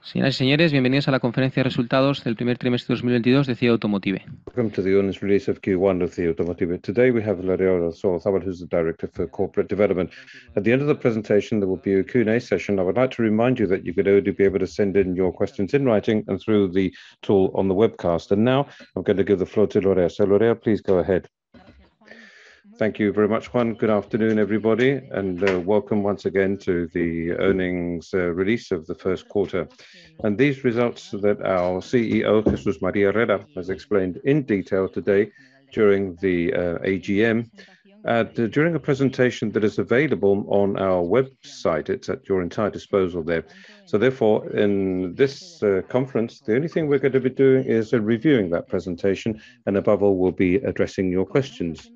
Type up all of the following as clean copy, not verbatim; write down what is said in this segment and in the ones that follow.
Señoras y señores, bienvenidos a la conferencia de resultados del primer trimestre de 2022 de CIE Automotive. Welcome to the earnings release of Q1 of the Automotive. Today we have Lorea Solozábal, who's the Director for Corporate Development. At the end of the presentation, there will be a Q&A session. I would like to remind you that you could only be able to send in your questions in writing and through the tool on the webcast. And now I'm going to give the floor to Lorea. So Lorea, please go ahead. Thank you very much, Juan. Good afternoon, everybody, and welcome once again to the earnings release of the first quarter. And these results that our CEO, Jesus María Herrera, has explained in detail today during the AGM, during a presentation that is available on our website. It's at your entire disposal there. So therefore, in this conference, the only thing we're going to be doing is reviewing that presentation, and above all, we'll be addressing your questions.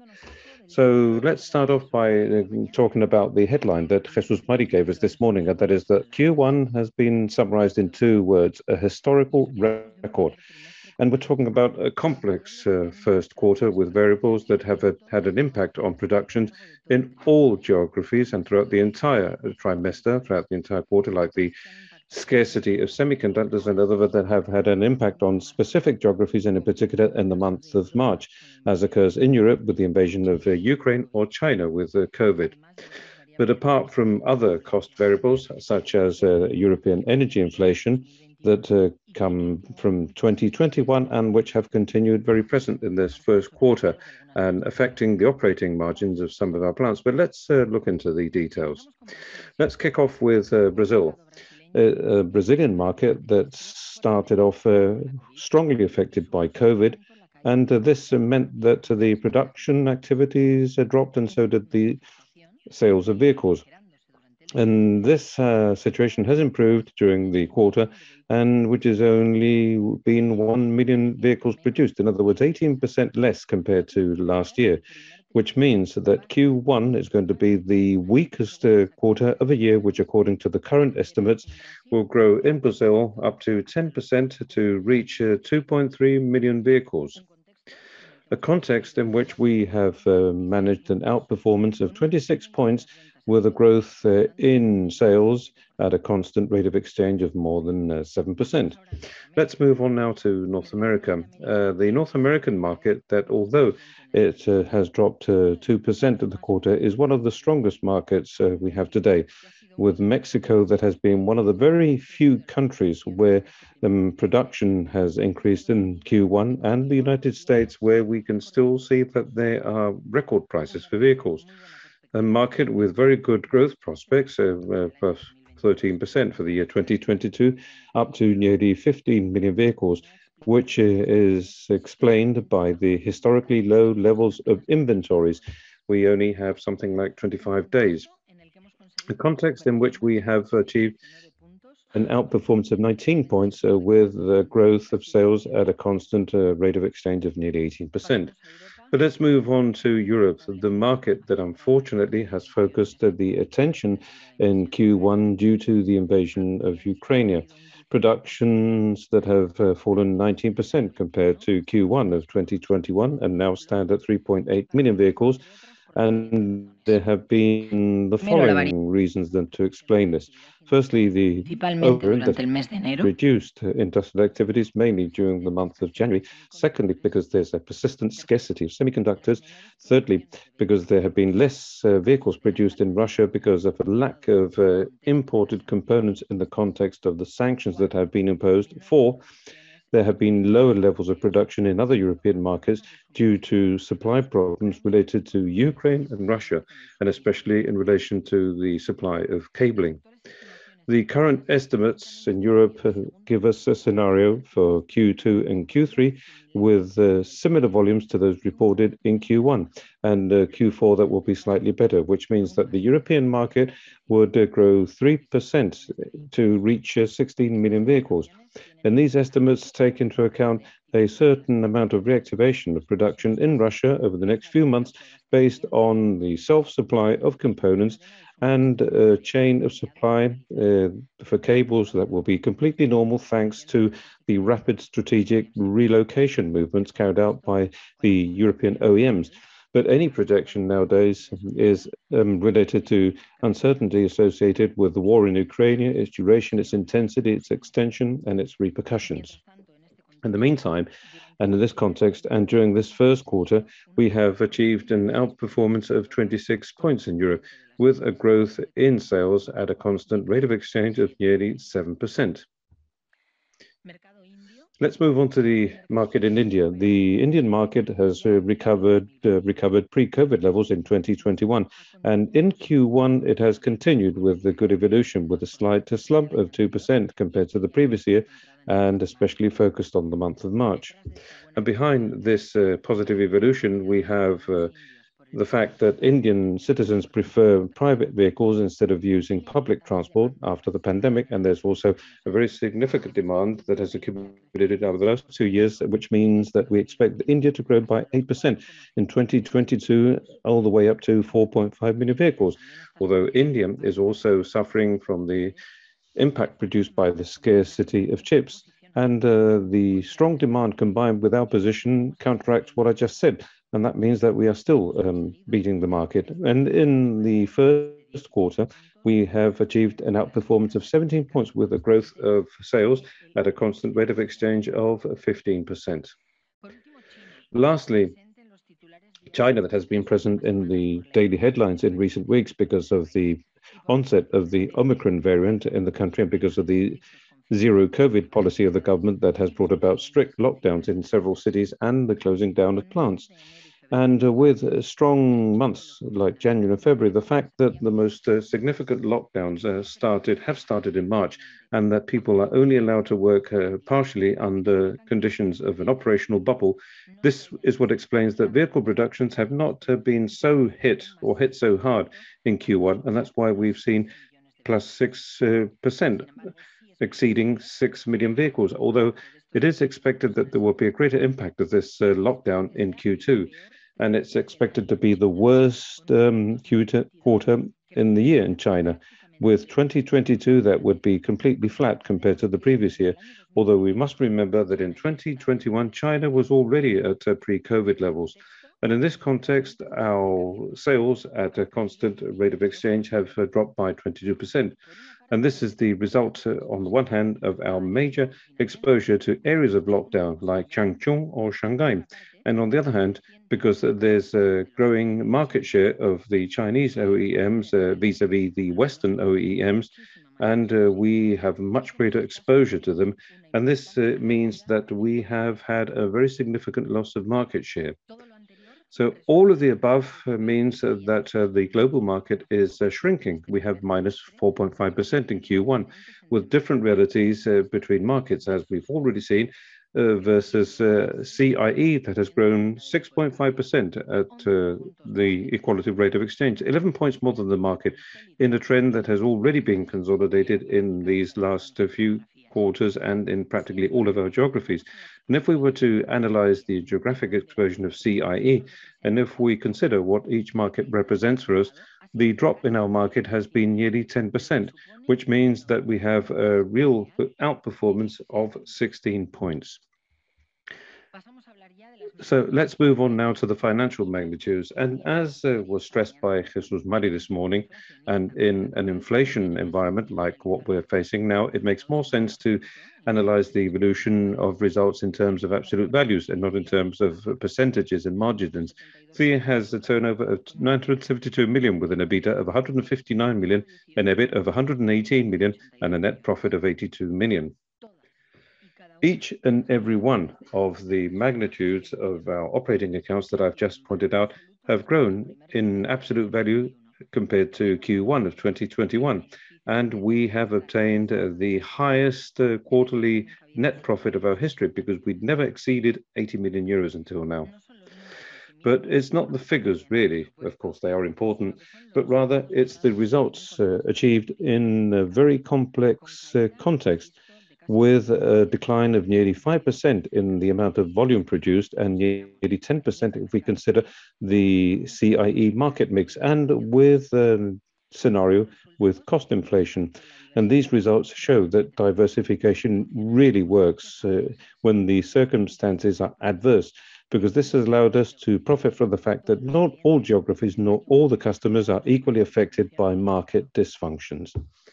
So let's start off by talking about the headline that Jesus Mari gave us this morning, and that is that Q1 has been summarized in two words: a historical record. And we're talking about a complex first quarter with variables that have had an impact on production in all geographies and throughout the entire trimester, throughout the entire quarter, like the scarcity of semiconductors and other that have had an impact on specific geographies, and in particular in the month of March, as occurs in Europe with the invasion of Ukraine, or China with COVID. But apart from other cost variables, such as European energy inflation, that come from 2021 and which have continued very present in this first quarter and affecting the operating margins of some of our plants. But let's look into the details. Let's kick off with Brazil. A Brazilian market that started off strongly affected by COVID, and this meant that the production activities dropped, and so did the sales of vehicles. And this situation has improved during the quarter, and which has only been 1 million vehicles produced. In other words, 18% less compared to last year, which means that Q1 is going to be the weakest quarter of a year, which according to the current estimates will grow in Brazil up to 10% to reach 2.3 million vehicles. A context in which we have managed an outperformance of 26 points with a growth in sales at a constant rate of exchange of more than 7%. Let's move on now to North America. The North American market, that although it has dropped 2% of the quarter, is one of the strongest markets we have today, with Mexico that has been one of the very few countries where production has increased in Q1, and the United States, where we can still see that there are record prices for vehicles. A market with very good growth prospects of plus 13% for the year 2022, up to nearly 15 million vehicles, which is explained by the historically low levels of inventories. We only have something like 25 days. A context in which we have achieved an outperformance of 19 points with the growth of sales at a constant rate of exchange of nearly 18%. But let's move on to Europe, the market that unfortunately has focused the attention in Q1 due to the invasion of Ukraine. Productions that have fallen 19% compared to Q1 of 2021 and now stand at 3.8 million vehicles. And there have been the following reasons then to explain this. Firstly, the reduced industrial activities, mainly during the month of January. Secondly, because there's a persistent scarcity of semiconductors. Thirdly, because there have been less vehicles produced in Russia because of a lack of imported components in the context of the sanctions that have been imposed. Four, there have been lower levels of production in other European markets due to supply problems related to Ukraine and Russia, and especially in relation to the supply of cabling. The current estimates in Europe give us a scenario for Q2 and Q3 with similar volumes to those reported in Q1, and Q4 that will be slightly better, which means that the European market would grow 3% to reach 16 million vehicles. And these estimates take into account a certain amount of reactivation of production in Russia over the next few months based on the self-supply of components and a chain of supply for cables that will be completely normal thanks to the rapid strategic relocation movements carried out by the European OEMs. But any projection nowadays is related to uncertainty associated with the war in Ukraine, its duration, its intensity, its extension, and its repercussions. In the meantime, and in this context, and during this first quarter, we have achieved an outperformance of 26 points in Europe, with a growth in sales at a constant rate of exchange of nearly 7%. Let's move on to the market in India. The Indian market has recovered pre-COVID levels in 2021, and in Q1 it has continued with the good evolution, with a slight slump of 2% compared to the previous year, and especially focused on the month of March. And behind this positive evolution, we have the fact that Indian citizens prefer private vehicles instead of using public transport after the pandemic, and there's also a very significant demand that has accumulated over the last 2 years, which means that we expect India to grow by 8% in 2022, all the way up to 4.5 million vehicles. Although India is also suffering from the impact produced by the scarcity of chips, and the strong demand combined with our position counteracts what I just said. And that means that we are still beating the market. And in the first quarter, we have achieved an outperformance of 17 points with a growth of sales at a constant rate of exchange of 15%. Lastly, China, that has been present in the daily headlines in recent weeks because of the onset of the Omicron variant in the country and because of the zero COVID policy of the government that has brought about strict lockdowns in several cities and the closing down of plants. And with strong months like January and February, the fact that the most significant lockdowns have started in March, and that people are only allowed to work partially under conditions of an operational bubble, this is what explains that vehicle productions have not been so hit so hard in Q1, and that's why we've seen plus 6%, exceeding 6 million vehicles, although it is expected that there will be a greater impact of this lockdown in Q2, and it's expected to be the worst quarter in the year in China. With 2022, that would be completely flat compared to the previous year, although we must remember that in 2021, China was already at pre-COVID levels. And in this context, our sales at a constant rate of exchange have dropped by 22%. And this is the result, on the one hand, of our major exposure to areas of lockdown like Changchun or Shanghai. And on the other hand, because there's a growing market share of the Chinese OEMs vis-a-vis the Western OEMs, and we have much greater exposure to them. And this means that we have had a very significant loss of market share. So all of the above means that the global market is shrinking. We have minus 4.5% in Q1, with different realities between markets, as we've already seen, versus CIE that has grown 6.5% at the equality rate of exchange, 11 points more than the market, in a trend that has already been consolidated in these last few quarters and in practically all of our geographies. And if we were to analyze the geographic exposure of CIE, and if we consider what each market represents for us, the drop in our market has been nearly 10%, which means that we have a real outperformance of 16 points. So let's move on now to the financial magnitudes. And as was stressed by Jesus Mari this morning, and in an inflation environment like what we're facing now, it makes more sense to analyze the evolution of results in terms of absolute values and not in terms of percentages and margins. CIE has a turnover of 972 million with an EBITDA of 159 million, an EBIT of 118 million, and a net profit of 82 million. Each and every one of the magnitudes of our operating accounts that I've just pointed out have grown in absolute value compared to Q1 of 2021. And we have obtained the highest quarterly net profit of our history because we'd never exceeded 80 million euros until now. But it's not the figures, really. Of course, they are important, but rather it's the results achieved in a very complex context, with a decline of nearly 5% in the amount of volume produced and nearly 10% if we consider the CIE market mix, and with a scenario with cost inflation. And these results show that diversification really works when the circumstances are adverse. because this has allowed us to profit from the fact that not all geographies, nor all the customers are equally affected by market dysfunctions.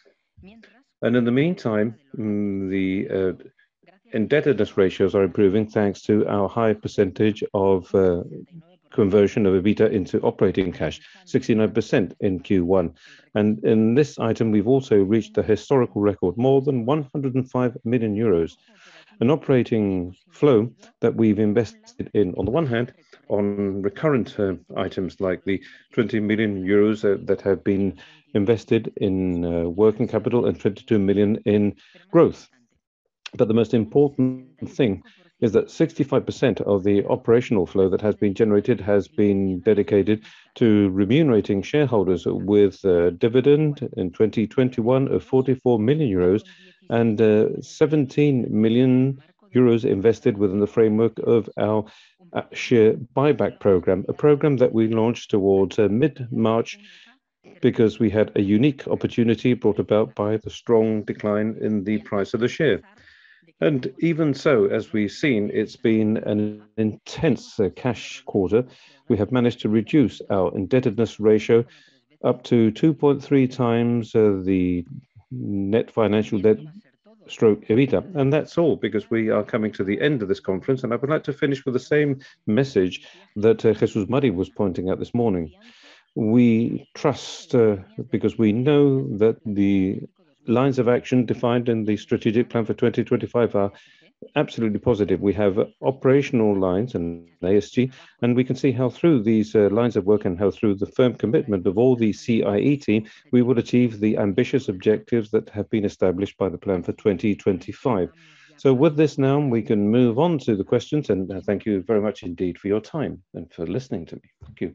And in the meantime, the indebtedness ratios are improving thanks to our high percentage of conversion of EBITDA into operating cash, 69% in Q1. And in this item, we've also reached a historical record, more than 105 million euros, an operating flow that we've invested in, on the one hand, on recurrent items like the 20 million euros that have been invested in working capital and 22 million in growth. But the most important thing is that 65% of the operational flow that has been generated has been dedicated to remunerating shareholders with a dividend in 2021 of 44 million euros and 17 million euros invested within the framework of our share buyback program, a program that we launched towards mid-March because we had a unique opportunity brought about by the strong decline in the price of the share. And even so, as we've seen, it's been an intense cash quarter. We have managed to reduce our indebtedness ratio up to 2.3 times the net financial debt stroke EBITDA. And that's all because we are coming to the end of this conference. And I would like to finish with the same message that Jesús Mari was pointing out this morning. We trust because we know that the lines of action defined in the strategic plan for 2025 are absolutely positive. We have operational lines and ASG, and we can see how through these lines of work and how through the firm commitment of all the CIE team, we will achieve the ambitious objectives that have been established by the plan for 2025. So with this now, we can move on to the questions, and thank you very much indeed for your time and for listening to me. Thank you.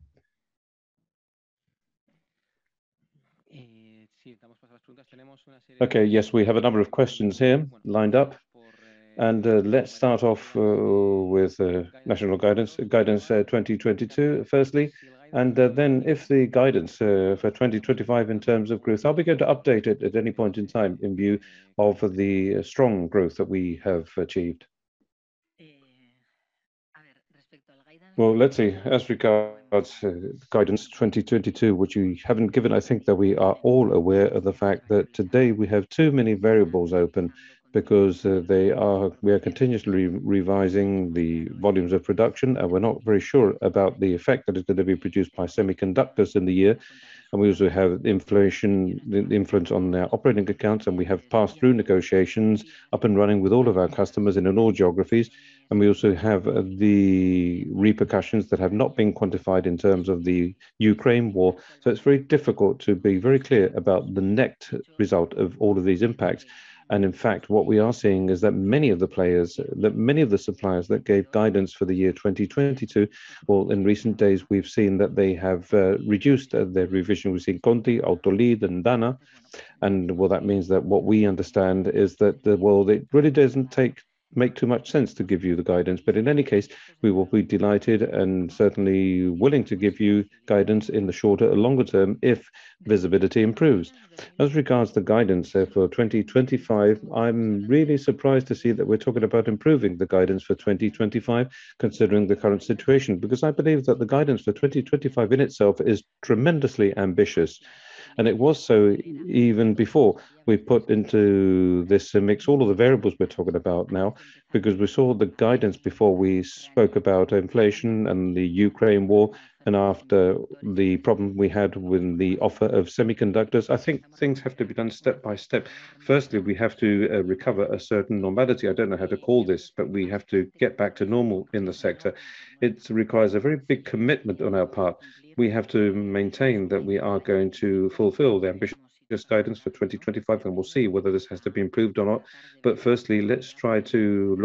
Okay, yes, we have a number of questions here lined up. And let's start off with national guidance 2022, firstly. And then if the guidance for 2025 in terms of growth, are we going to update it at any point in time in view of the strong growth that we have achieved? Well, let's see, as regards guidance 2022, which you haven't given, I think that we are all aware of the fact that today we have too many variables open because we are continuously revising the volumes of production, and we're not very sure about the effect that is going to be produced by semiconductors in the year. And we also have inflation, the influence on their operating accounts, and we have pass-through negotiations up and running with all of our customers in all geographies. And we also have the repercussions that have not been quantified in terms of the Ukraine war. So it's very difficult to be very clear about the net result of all of these impacts. And in fact, what we are seeing is that many of the suppliers that gave guidance for the year 2022, well, in recent days, we've seen that they have reduced their revision. We've seen Conti, Autoliv, and Dana. And well, that means that what we understand is that, it really doesn't make too much sense to give you the guidance. But in any case, we will be delighted and certainly willing to give you guidance in the shorter and longer term if visibility improves. As regards the guidance for 2025, I'm really surprised to see that we're talking about improving the guidance for 2025, considering the current situation, because I believe that the guidance for 2025 in itself is tremendously ambitious. And it was so even before we put into this mix all of the variables we're talking about now, because we saw the guidance before we spoke about inflation and the Ukraine war, and after the problem we had with the offer of semiconductors. I think things have to be done step by step. Firstly, we have to recover a certain normality. I don't know how to call this, but we have to get back to normal in the sector. It requires a very big commitment on our part. We have to maintain that we are going to fulfill the ambitious guidance for 2025, and we'll see whether this has to be improved or not. But firstly, let's try to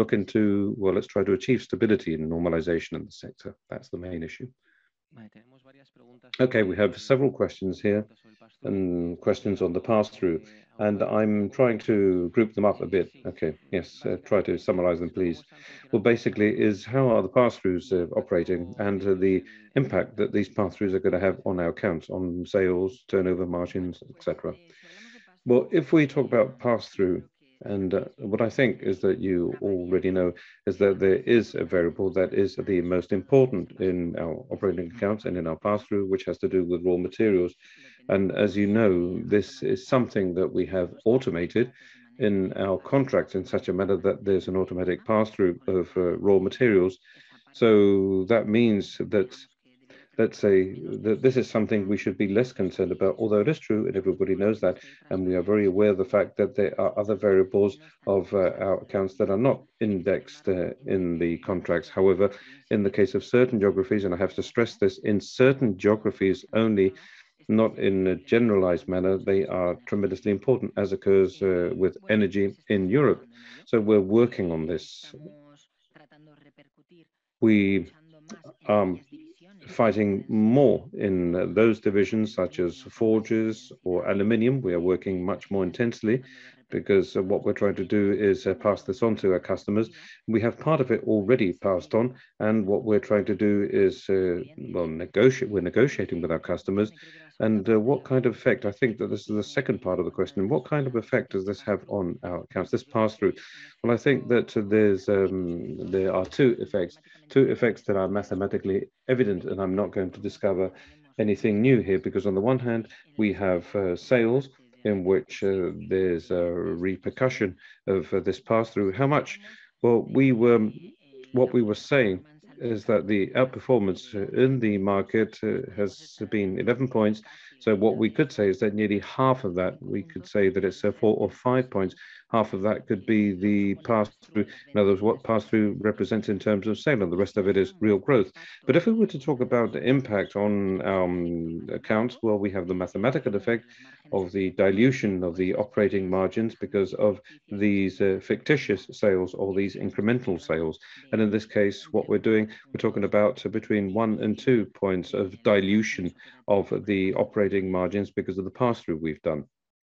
achieve stability and normalization in the sector. That's the main issue. Okay, we have several questions here and questions on the pass-through, and I'm trying to group them up a bit. Okay, yes, try to summarize them, please. Well, basically, is how are the pass-throughs operating and the impact that these pass-throughs are going to have on our accounts, on sales, turnover, margins, etc. Well, if we talk about pass-through, And what I think is that you already know is that there is a variable that is the most important in our operating accounts and in our pass-through, which has to do with raw materials. And as you know, this is something that we have automated in our contracts in such a manner that there's an automatic pass-through of raw materials. So that means that, let's say, that this is something we should be less concerned about, although it is true and everybody knows that, and we are very aware of the fact that there are other variables of our accounts that are not indexed in the contracts. However, in the case of certain geographies, and I have to stress this, in certain geographies only, not in a generalized manner, they are tremendously important, as occurs with energy in Europe. So we're working on this. We are fighting more in those divisions such as forges or aluminium. We are working much more intensely because what we're trying to do is pass this on to our customers. We have part of it already passed on, and what we're trying to do is, well, negotiate. We're negotiating with our customers. And what kind of effect? I think that this is the second part of the question. What kind of effect does this have on our accounts? This pass through. Well, I think that there are two effects that are mathematically evident, and I'm not going to discover anything new here because on the one hand we have sales in which there's a repercussion of this pass through. How much? Well, what we were saying is that the outperformance in the market has been 11 points. So what we could say is that nearly half of that, we could say that it's 4 or 5 points. Half of that could be the pass-through. In other words, what pass-through represents in terms of sale, and the rest of it is real growth. But if we were to talk about the impact on accounts, well, we have the mathematical effect of the dilution of the operating margins because of these fictitious sales or these incremental sales. And in this case, what we're doing, we're talking about between 1 and 2 points of dilution of the operating margins because of the pass-through we've done.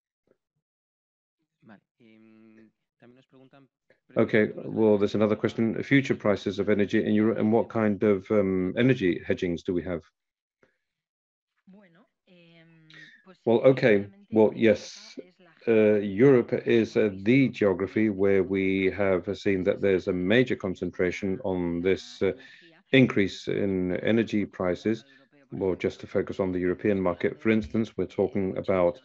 Okay, well, there's another question. Future prices of energy in Europe and what kind of energy hedgings do we have? Well, okay. Well, yes, Europe is the geography where we have seen that there's a major concentration on this increase in energy prices. Well, just to focus on the European market, for instance, we're talking about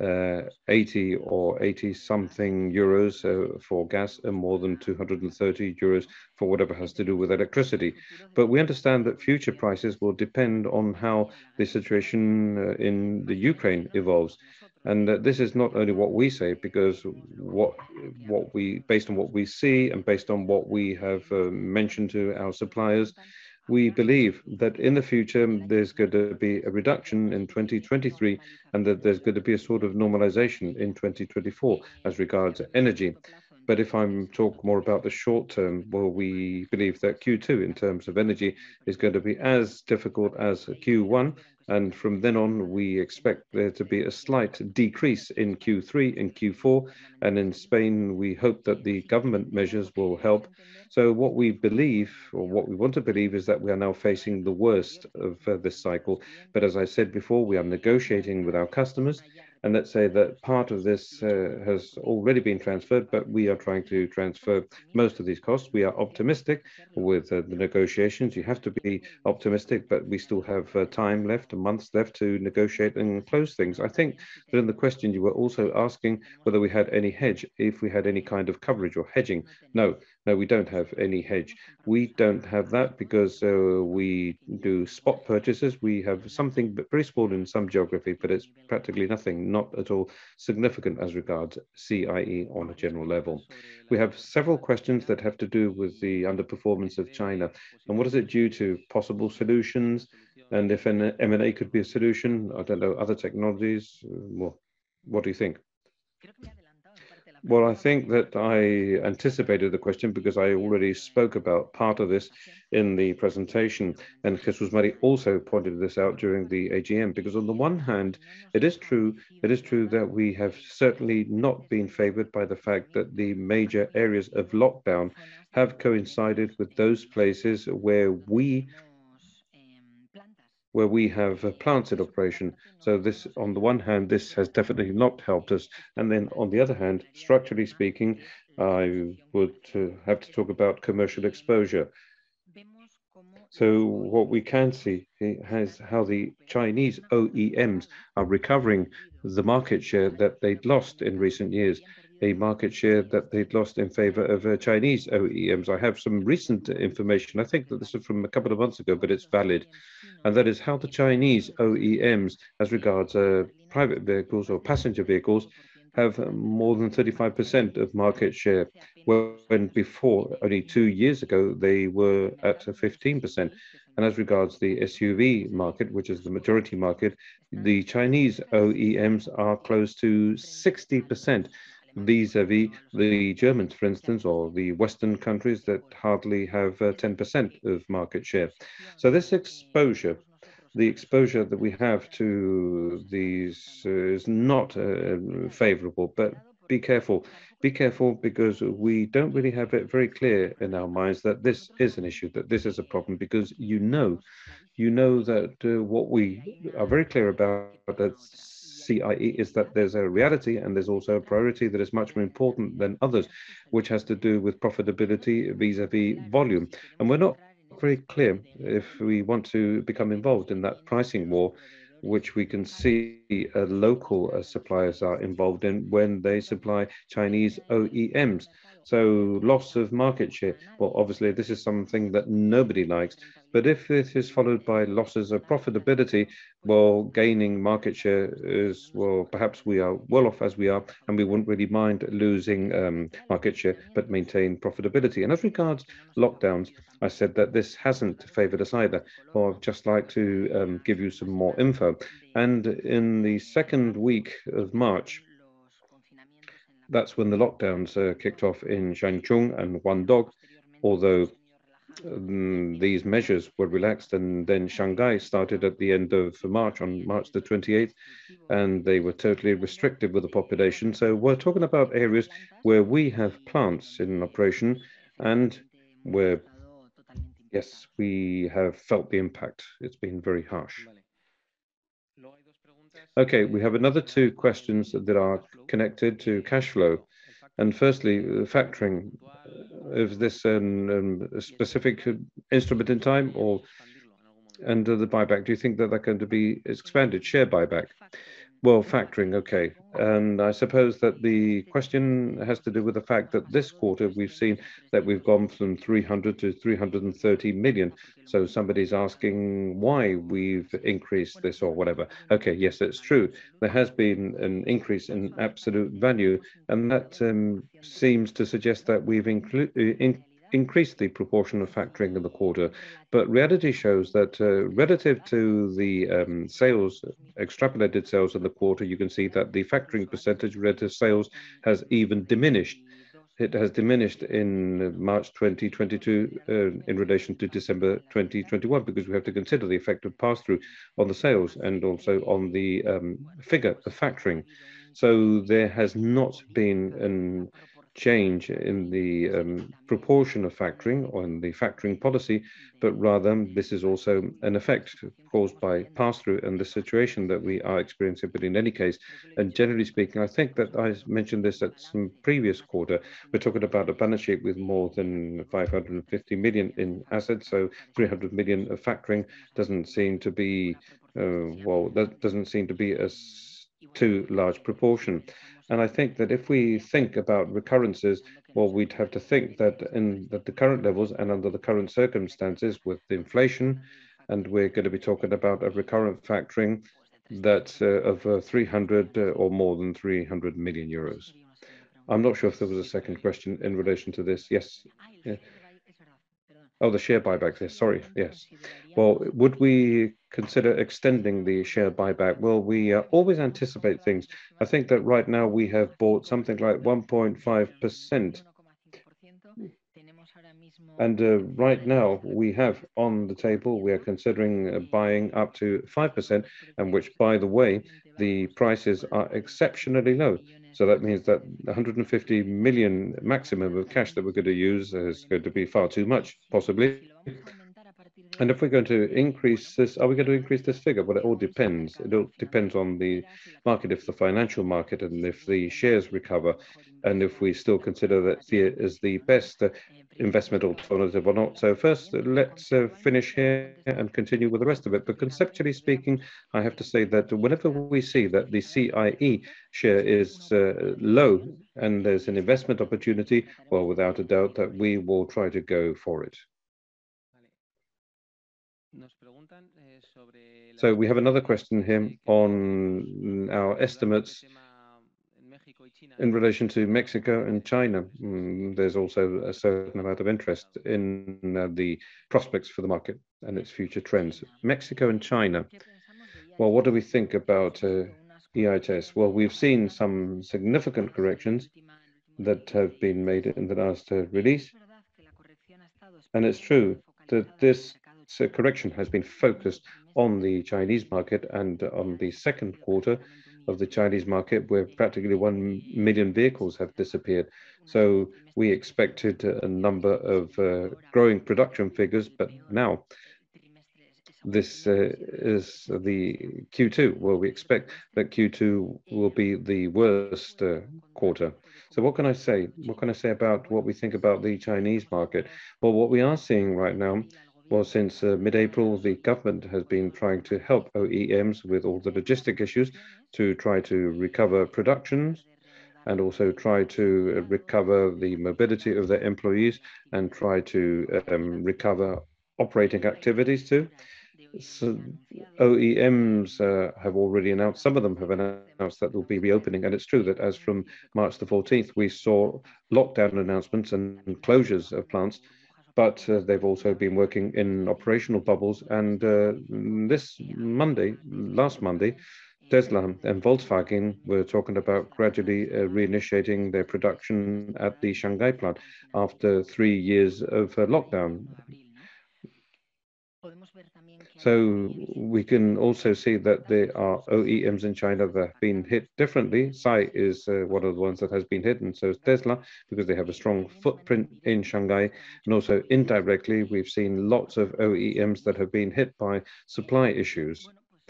80 or 80 something euros for gas and more than 230 euros for whatever has to do with electricity. But we understand that future prices will depend on how the situation in the Ukraine evolves. And this is not only what we say, because what we, based on what we see and based on what we have mentioned to our suppliers, we believe that in the future there's going to be a reduction in 2023 and that there's going to be a sort of normalization in 2024 as regards energy. But if I'm talk more about the short term, well, we believe that Q2 in terms of energy is going to be as difficult as Q1. And from then on, we expect there to be a slight decrease in Q3 and Q4. And in Spain, we hope that the government measures will help. So what we believe, or what we want to believe, is that we are now facing the worst of this cycle. But as I said before, we are negotiating with our customers. And let's say that part of this has already been transferred, but we are trying to transfer most of these costs. We are optimistic with the negotiations. You have to be optimistic, but we still have time left, months left to negotiate and close things. I think that in the question you were also asking whether we had any hedge, if we had any kind of coverage or hedging. No, we don't have any hedge. We don't have that because we do spot purchases. We have something very small in some geography, but it's practically nothing, not at all significant as regards CIE on a general level. We have several questions that have to do with the underperformance of China. And what is it due to? Possible solutions? And if an M&A could be a solution, I don't know, other technologies? Well, what do you think? Well, I think that I anticipated the question because I already spoke about part of this in the presentation, and Jesus Mari also pointed this out during the AGM, because on the one hand, it is true that we have certainly not been favored by the fact that the major areas of lockdown have coincided with those places where we where we have plants in operation. So this, on the one hand, this has definitely not helped us. And then on the other hand, structurally speaking, I would have to talk about commercial exposure. So what we can see is how the Chinese OEMs are recovering the market share that they'd lost in recent years, a market share that they'd lost in favor of Chinese OEMs. I have some recent information. I think that this is from a couple of months ago, but it's valid. And that is how the Chinese OEMs, as regards private vehicles or passenger vehicles, have more than 35% of market share, when before, only 2 years ago, they were at 15%. And as regards the SUV market, which is the majority market, the Chinese OEMs are close to 60% vis-a-vis the Germans, for instance, or the Western countries that hardly have 10% of market share. So this exposure, the exposure that we have to these is not favorable, but be careful. Be careful, because we don't really have it very clear in our minds that this is an issue, that this is a problem, because you know that what we are very clear about at CIE is that there's a reality and there's also a priority that is much more important than others, which has to do with profitability vis-a-vis volume. And we're not very clear if we want to become involved in that pricing war, which we can see local suppliers are involved in when they supply Chinese OEMs. So loss of market share. Well, obviously, this is something that nobody likes. But if it is followed by losses of profitability, well, gaining market share is, well, perhaps we are well off as we are, and we wouldn't really mind losing market share, but maintain profitability. And as regards lockdowns, I said that this hasn't favored us either. Well, I'd just like to give you some more info. And in the second week of March, that's when the lockdowns kicked off in Shancheng and Guangdong, although these measures were relaxed, and then Shanghai started at the end of March, on March the 28th, and they were totally restricted with the population. So we're talking about areas where we have plants in operation and where, yes, we have felt the impact. It's been very harsh. Okay, we have another two questions that are connected to cash flow. And firstly, factoring, is this a specific instrument in time, or under the buyback? Do you think that they're going to be expanded, share buyback? Well, factoring, okay. And I suppose that the question has to do with the fact that this quarter we've seen that we've gone from 300 to 330 million. So somebody's asking why we've increased this or whatever. Okay, yes, it's true. There has been an increase in absolute value, and that seems to suggest that we've increased the proportion of factoring in the quarter. But reality shows that relative to the sales, extrapolated sales in the quarter, you can see that the factoring percentage relative to sales has even diminished. It has diminished in March 2022 in relation to December 2021, because we have to consider the effect of pass-through on the sales and also on the figure of factoring. So there has not been an change in the proportion of factoring or in the factoring policy, but rather this is also an effect caused by pass-through and the situation that we are experiencing. But in any case, and generally speaking, I think that I mentioned this at some previous quarter, we're talking about a balance sheet with more than 550 million in assets, so 300 million of factoring doesn't seem to be, well, that doesn't seem to be a too large proportion. And I think that if we think about recurrences, well, we'd have to think that at the current levels and under the current circumstances with the inflation, and we're going to be talking about a recurrent factoring that's of 300 or more than 300 million euros. I'm not sure if there was a second question in relation to this. Yes. Yeah. Oh, the share buyback. Yes, sorry. Yes. Well, would we consider extending the share buyback? Well, we always anticipate things. I think that right now we have bought something like 1.5%. And right now we have on the table, we are considering buying up to 5%, and which, by the way, the prices are exceptionally low. So that means that 150 million maximum of cash that we're going to use is going to be far too much, possibly. And if we're going to increase this, are we going to increase this figure? Well, it all depends. It all depends on the market, if the financial market and if the shares recover, and if we still consider that Thea is the best investment alternative or not. So first, let's finish here and continue with the rest of it. But conceptually speaking, I have to say that whenever we see that the CIE share is low and there's an investment opportunity, well, without a doubt that we will try to go for it. So we have another question here on our estimates in relation to Mexico and China. There's also a certain amount of interest in the prospects for the market and its future trends. Mexico and China. Well, what do we think about EITS? Well, we've seen some significant corrections that have been made in the last release. And it's true that this correction has been focused on the Chinese market and on the second quarter of the Chinese market, where practically 1 million vehicles have disappeared. So we expected a number of growing production figures, but now this is the Q2. Well, we expect that Q2 will be the worst quarter. So what can I say? What can I say about what we think about the Chinese market? Well, what we are seeing right now, well, since mid-April, the government has been trying to help OEMs with all the logistic issues to try to recover productions and also try to recover the mobility of their employees and try to recover operating activities too. So OEMs have already announced, some of them have announced that they'll be reopening. And it's true that as from March the 14th, we saw lockdown announcements and closures of plants, but they've also been working in operational bubbles. And last Monday, Tesla and Volkswagen were talking about gradually reinitiating their production at the Shanghai plant after 3 years of lockdown. So we can also see that there are OEMs in China that have been hit differently. SAI is one of the ones that has been hit, and so is Tesla, because they have a strong footprint in Shanghai. And also indirectly, we've seen lots of OEMs that have been hit by supply issues.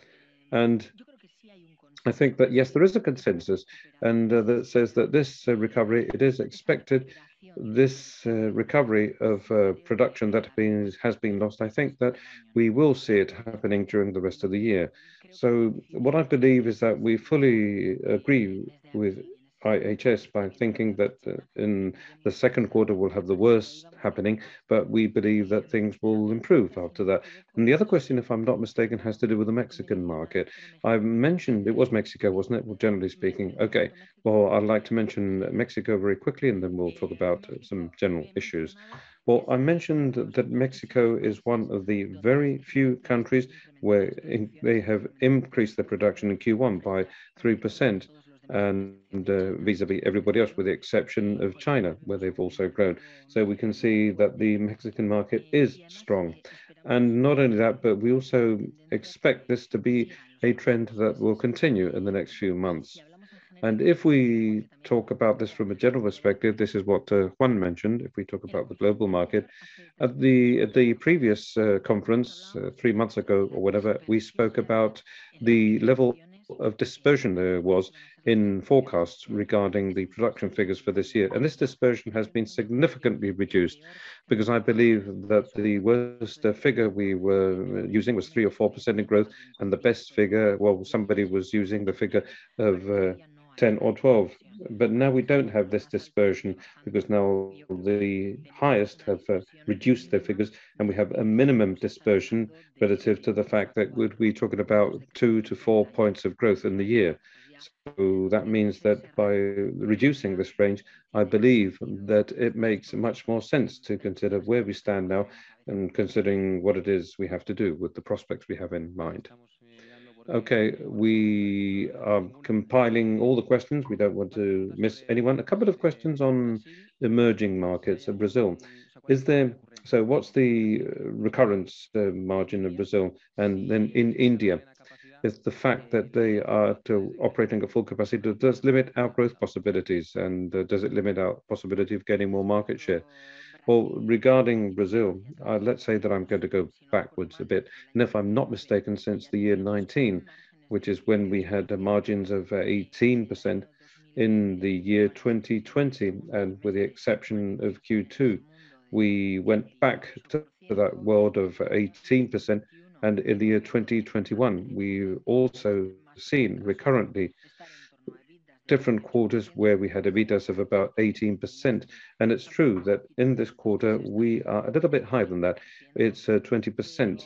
And I think that, yes, there is a consensus, and that says that this recovery, it is expected, this recovery of production that has been lost, I think that we will see it happening during the rest of the year. So what I believe is that we fully agree with IHS by thinking that in the second quarter we'll have the worst happening, but we believe that things will improve after that. And the other question, if I'm not mistaken, has to do with the Mexican market. I mentioned it was Mexico, wasn't it? Well, generally speaking. Okay. Well, I'd like to mention Mexico very quickly, and then we'll talk about some general issues. Well, I mentioned that Mexico is one of the very few countries where they have increased their production in Q1 by 3%. And vis-a-vis everybody else, with the exception of China, where they've also grown. So we can see that the Mexican market is strong. And not only that, but we also expect this to be a trend that will continue in the next few months. And if we talk about this from a general perspective, this is what Juan mentioned. If we talk about the global market, at the previous conference 3 months ago or whatever, we spoke about the level of dispersion there was in forecasts regarding the production figures for this year. And this dispersion has been significantly reduced, because I believe that the worst figure we were using was 3 or 4% in growth, and the best figure, well, somebody was using the figure of 10 or 12. But now we don't have this dispersion, because now the highest have reduced their figures, and we have a minimum dispersion relative to the fact that we're talking about 2 to 4 points of growth in the year. So that means that by reducing this range, I believe that it makes much more sense to consider where we stand now and considering what it is we have to do with the prospects we have in mind. Okay, we are compiling all the questions. We don't want to miss anyone. A couple of questions on emerging markets of Brazil. So what's the recurrence margin of Brazil? And then in India, is the fact that they are operating at full capacity does limit our growth possibilities, and does it limit our possibility of getting more market share? Well, regarding Brazil, let's say that I'm going to go backwards a bit. And if I'm not mistaken, since the year 19, which is when we had margins of 18% in the year 2020, and with the exception of Q2, we went back to that world of 18%. And in the year 2021, we also seen recurrently different quarters where we had EBITDAs of about 18%. And it's true that in this quarter, we are a little bit higher than that. It's 20%.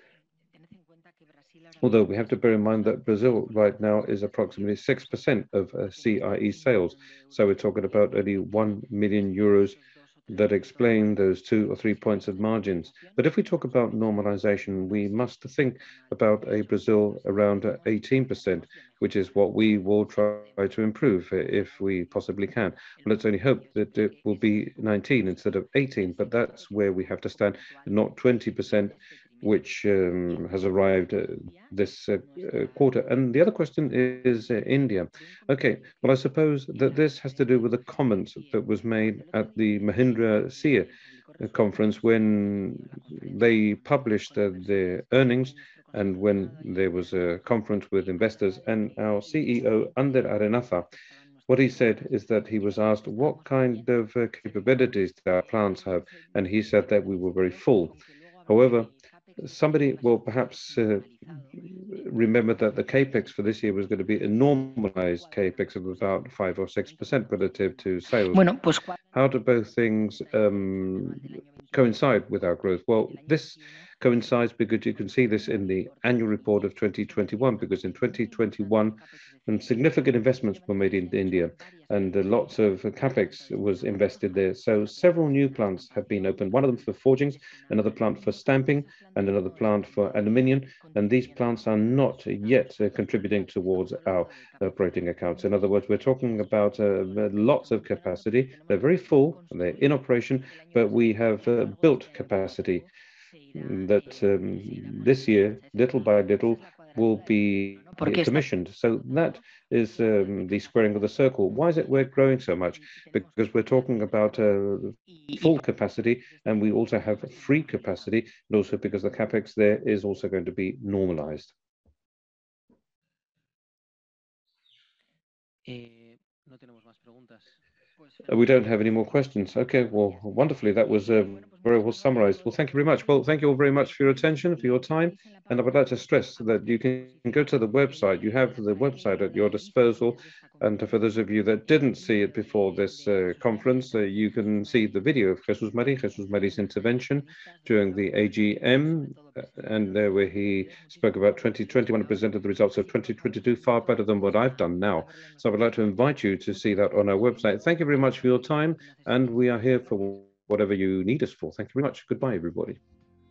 Although we have to bear in mind that Brazil right now is approximately 6% of CIE sales. So we're talking about only 1 million euros that explain those 2 or 3 points of margins. But if we talk about normalization, we must think about a Brazil around 18%, which is what we will try to improve if we possibly can. Well, let's only hope that it will be 19 instead of 18, but that's where we have to stand, not 20%, which has arrived this quarter. And the other question is India. Okay, well, I suppose that this has to do with a comment that was made at the Mahindra SEER conference when they published their earnings and when there was a conference with investors, and our CEO, Ander Arenaza, what he said is that he was asked what kind of capabilities do our plants have, and he said that we were very full. However, somebody will perhaps remember that the capex for this year was going to be a normalized capex of about 5 or 6% relative to sales. How do both things coincide with our growth? Well, this coincides because you can see this in the annual report of 2021, because in 2021, significant investments were made in India and lots of capex was invested there. So several new plants have been opened, one of them for forgings, another plant for stamping, and another plant for aluminium. And these plants are not yet contributing towards our operating accounts. In other words, we're talking about lots of capacity. They're very full, and they're in operation, but we have built capacity that this year, little by little, will be commissioned. So that is the squaring of the circle. Why is it we're growing so much? Because we're talking about full capacity, and we also have free capacity, and also because the capex there is also going to be normalized. We don't have any more questions. Okay, well, wonderfully, that was very well summarized. Well, thank you very much. Well, thank you all very much for your attention, for your time. And I would like to stress that you can go to the website. You have the website at your disposal. And for those of you that didn't see it before this conference, you can see the video of Jesus Mari's intervention during the AGM, and where he spoke about 2021 and presented the results of 2022, far better than what I've done now. So I would like to invite you to see that on our website. Thank you very much for your time, and we are here for whatever you need us for. Thank you very much. Goodbye, everybody.